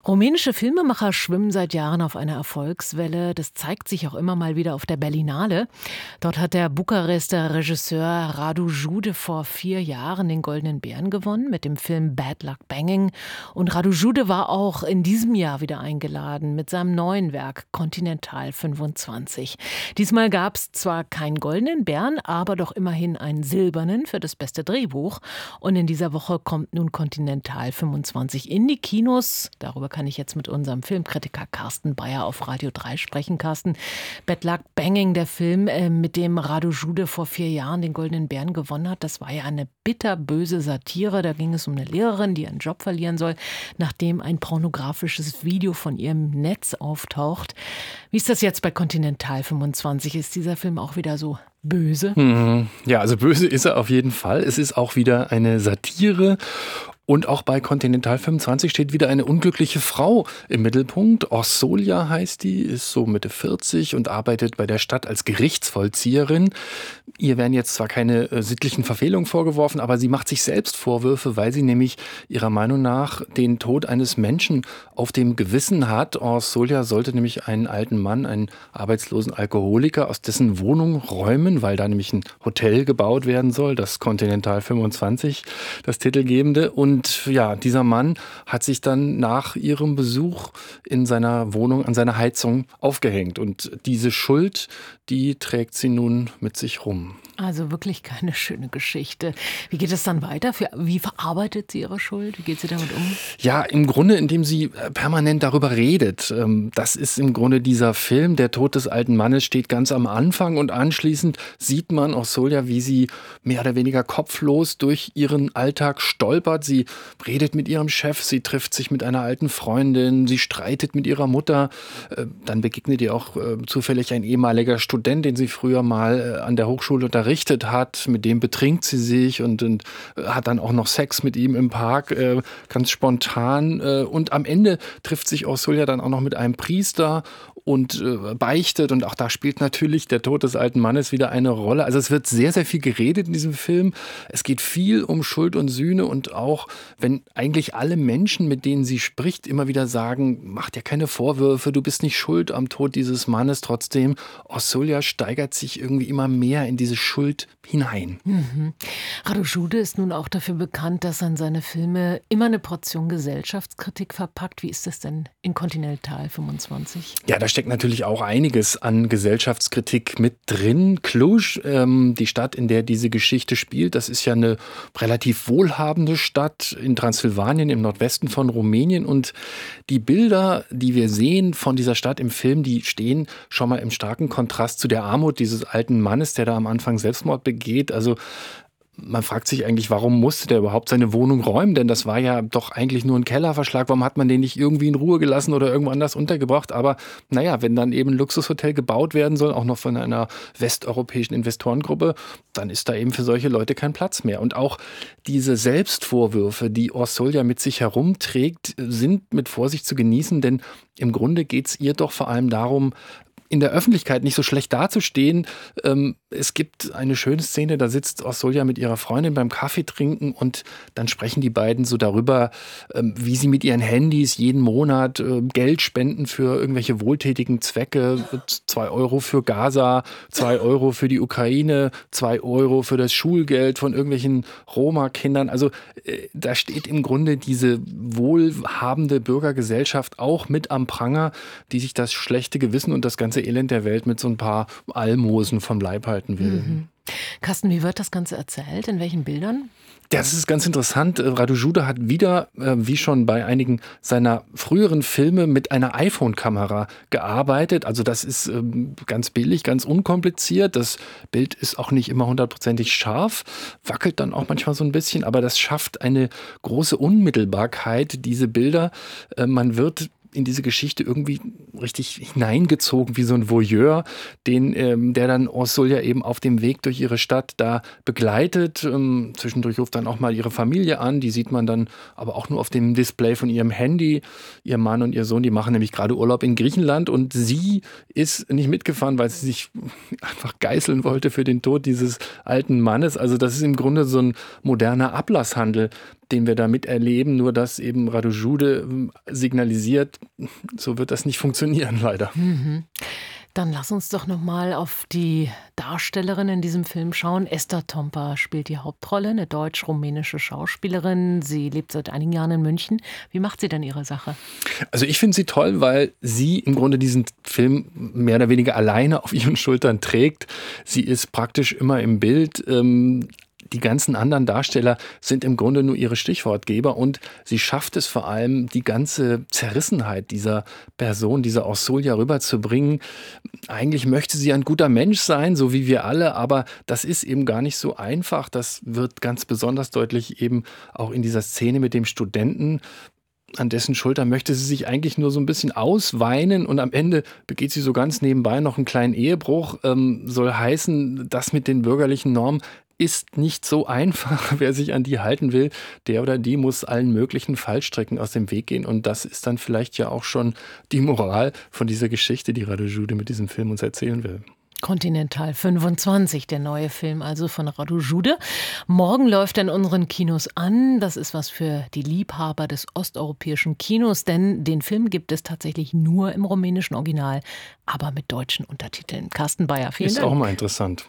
Rumänische Filmemacher schwimmen seit Jahren auf einer Erfolgswelle. Das zeigt sich auch immer mal wieder auf der Berlinale. Dort hat der Bukarester Regisseur Radu Jude vor 4 Jahren den Goldenen Bären gewonnen mit dem Film Bad Luck Banging. Und Radu Jude war auch in diesem Jahr wieder eingeladen mit seinem neuen Werk Continental 25. Diesmal gab es zwar keinen Goldenen Bären, aber doch immerhin einen silbernen für das beste Drehbuch. Und in dieser Woche kommt nun Continental 25 in die Kinos. Darüber kann ich jetzt mit unserem Filmkritiker Carsten Beyer auf Radio 3 sprechen. Carsten, Bad Luck Banging, der Film, mit dem Radu Jude vor 4 Jahren den Goldenen Bären gewonnen hat, das war ja eine bitterböse Satire. Da ging es um eine Lehrerin, die ihren Job verlieren soll, nachdem ein pornografisches Video von ihr im Netz auftaucht. Wie ist das jetzt bei Continental 25? Ist dieser Film auch wieder so böse? Ja, also böse ist er auf jeden Fall. Es ist auch wieder eine Satire. Und auch bei Continental 25 steht wieder eine unglückliche Frau im Mittelpunkt. Orsolja heißt die, ist so Mitte 40 und arbeitet bei der Stadt als Gerichtsvollzieherin. Ihr werden jetzt zwar keine sittlichen Verfehlungen vorgeworfen, aber sie macht sich selbst Vorwürfe, weil sie nämlich ihrer Meinung nach den Tod eines Menschen auf dem Gewissen hat. Orsolja sollte nämlich einen alten Mann, einen arbeitslosen Alkoholiker, aus dessen Wohnung räumen, weil da nämlich ein Hotel gebaut werden soll, das Continental 25, das titelgebende. Und ja, dieser Mann hat sich dann nach ihrem Besuch in seiner Wohnung an seiner Heizung aufgehängt. Und diese Schuld, die trägt sie nun mit sich rum. Also wirklich keine schöne Geschichte. Wie geht es dann weiter? Wie verarbeitet sie ihre Schuld? Wie geht sie damit um? Ja, im Grunde, indem sie permanent darüber redet. Das ist im Grunde dieser Film. Der Tod des alten Mannes steht ganz am Anfang und anschließend sieht man Orsolja, wie sie mehr oder weniger kopflos durch ihren Alltag stolpert. Sie redet mit ihrem Chef, sie trifft sich mit einer alten Freundin, sie streitet mit ihrer Mutter. Dann begegnet ihr auch zufällig ein ehemaliger Student, den sie früher mal an der Hochschule unterrichtet hat, mit dem betrinkt sie sich und hat dann auch noch Sex mit ihm im Park, ganz spontan. Und am Ende trifft sich Orsolja dann auch noch mit einem Priester und beichtet. Und auch da spielt natürlich der Tod des alten Mannes wieder eine Rolle. Also es wird sehr, sehr viel geredet in diesem Film. Es geht viel um Schuld und Sühne und auch, wenn eigentlich alle Menschen, mit denen sie spricht, immer wieder sagen, mach dir keine Vorwürfe, du bist nicht schuld am Tod dieses Mannes. Trotzdem, Orsolja steigert sich irgendwie immer mehr in diese Schuld hinein. Radu Jude ist nun auch dafür bekannt, dass er in seine Filme immer eine Portion Gesellschaftskritik verpackt. Wie ist das denn in Continental 25? Ja, da steckt natürlich auch einiges an Gesellschaftskritik mit drin. Cluj, die Stadt, in der diese Geschichte spielt, das ist ja eine relativ wohlhabende Stadt in Transsilvanien im Nordwesten von Rumänien. Und die Bilder, die wir sehen von dieser Stadt im Film, die stehen schon mal im starken Kontrast zu der Armut dieses alten Mannes, der da am Anfang Selbstmord begeht. Also man fragt sich eigentlich, warum musste der überhaupt seine Wohnung räumen? Denn das war ja doch eigentlich nur ein Kellerverschlag. Warum hat man den nicht irgendwie in Ruhe gelassen oder irgendwo anders untergebracht? Aber naja, wenn dann eben ein Luxushotel gebaut werden soll, auch noch von einer westeuropäischen Investorengruppe, dann ist da eben für solche Leute kein Platz mehr. Und auch diese Selbstvorwürfe, die Orsolja mit sich herumträgt, sind mit Vorsicht zu genießen. Denn im Grunde geht es ihr doch vor allem darum, in der Öffentlichkeit nicht so schlecht dazustehen. Es gibt eine schöne Szene, da sitzt Orsolja mit ihrer Freundin beim Kaffee trinken und dann sprechen die beiden so darüber, wie sie mit ihren Handys jeden Monat Geld spenden für irgendwelche wohltätigen Zwecke. 2 Euro für Gaza, 2 Euro für die Ukraine, 2 Euro für das Schulgeld von irgendwelchen Roma-Kindern. Also da steht im Grunde diese wohlhabende Bürgergesellschaft auch mit am Pranger, die sich das schlechte Gewissen und das ganze Elend der Welt mit so ein paar Almosen vom Leib halten will. Carsten, wie wird das Ganze erzählt? In welchen Bildern? Das ist ganz interessant. Radu Jude hat wieder, wie schon bei einigen seiner früheren Filme, mit einer iPhone-Kamera gearbeitet. Also das ist ganz billig, ganz unkompliziert. Das Bild ist auch nicht immer 100%ig scharf, wackelt dann auch manchmal so ein bisschen, aber das schafft eine große Unmittelbarkeit, diese Bilder. Man wird in diese Geschichte irgendwie richtig hineingezogen, wie so ein Voyeur, der dann Orsolja eben auf dem Weg durch ihre Stadt da begleitet. Zwischendurch ruft dann auch mal ihre Familie an, die sieht man dann aber auch nur auf dem Display von ihrem Handy. Ihr Mann und ihr Sohn, die machen nämlich gerade Urlaub in Griechenland und sie ist nicht mitgefahren, weil sie sich einfach geißeln wollte für den Tod dieses alten Mannes. Also das ist im Grunde so ein moderner Ablasshandel, den wir da miterleben, nur dass eben Radu Jude signalisiert, so wird das nicht funktionieren, leider. Dann lass uns doch noch mal auf die Darstellerin in diesem Film schauen. Esther Tompa spielt die Hauptrolle, eine deutsch-rumänische Schauspielerin. Sie lebt seit einigen Jahren in München. Wie macht sie denn ihre Sache? Also ich finde sie toll, weil sie im Grunde diesen Film mehr oder weniger alleine auf ihren Schultern trägt. Sie ist praktisch immer im Bild. Die ganzen anderen Darsteller sind im Grunde nur ihre Stichwortgeber und sie schafft es vor allem, die ganze Zerrissenheit dieser Person, dieser Orsolja rüberzubringen. Eigentlich möchte sie ein guter Mensch sein, so wie wir alle, aber das ist eben gar nicht so einfach. Das wird ganz besonders deutlich eben auch in dieser Szene mit dem Studenten. An dessen Schulter möchte sie sich eigentlich nur so ein bisschen ausweinen und am Ende begeht sie so ganz nebenbei noch einen kleinen Ehebruch. Soll heißen, das mit den bürgerlichen Normen ist nicht so einfach. Wer sich an die halten will, der oder die muss allen möglichen Fallstricken aus dem Weg gehen. Und das ist dann vielleicht ja auch schon die Moral von dieser Geschichte, die Radu Jude mit diesem Film uns erzählen will. Continental 25, der neue Film also von Radu Jude. Morgen läuft er in unseren Kinos an. Das ist was für die Liebhaber des osteuropäischen Kinos, denn den Film gibt es tatsächlich nur im rumänischen Original, aber mit deutschen Untertiteln. Carsten Bayer, vielen Dank. Ist auch mal interessant.